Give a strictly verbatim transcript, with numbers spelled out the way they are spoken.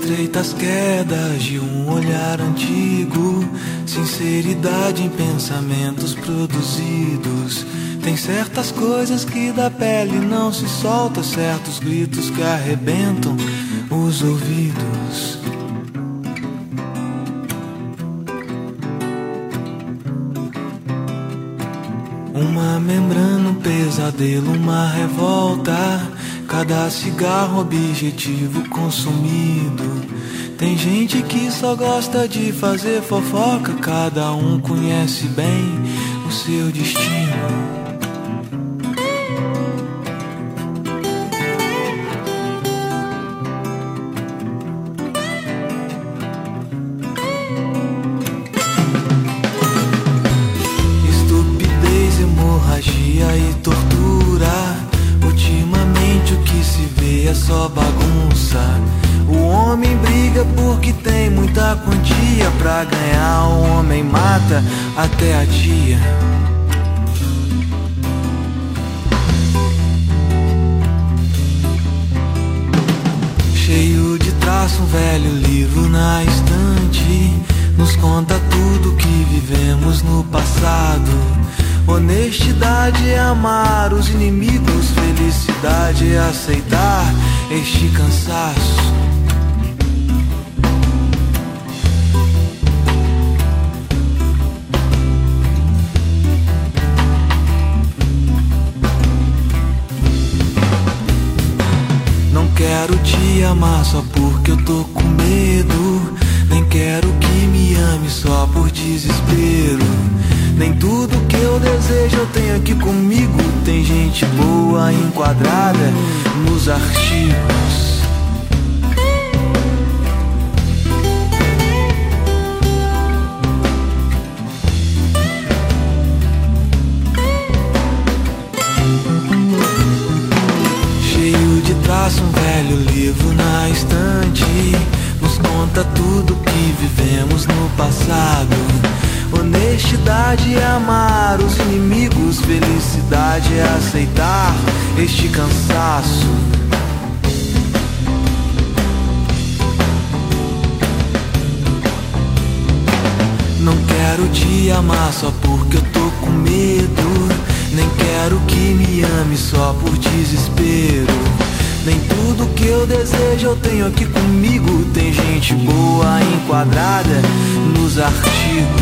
estreitas quedas de um olhar antigo, sinceridade em pensamentos produzidos. Tem certas coisas que da pele não se solta, certos gritos que arrebentam os ouvidos. Uma membrana, um pesadelo, uma revolta, cada cigarro objetivo consumido. Tem gente que só gosta de fazer fofoca, cada um conhece bem o seu destino. Hemorragia e tortura. Ultimamente o que se vê é só bagunça. O homem briga porque tem muita quantia. Pra ganhar o homem mata até a tia. Cheio de traço, um velho livro na estante nos conta tudo que vivemos no passado. Honestidade é amar os inimigos, felicidade é aceitar este cansaço. Não quero te amar só porque eu tô com medo, nem quero que me ame só por desespero. Nem tudo que eu desejo eu tenho aqui comigo. Tem gente boa enquadrada nos artigos. Cheio de traço, um velho livro na estante nos conta tudo que vivemos no passado. Honestidade é amar os inimigos, felicidade é aceitar este cansaço. Não quero te amar só porque eu tô com medo, nem quero que me ame só por desespero. Nem tudo que eu desejo eu tenho aqui comigo. Tem gente boa enquadrada nos artigos.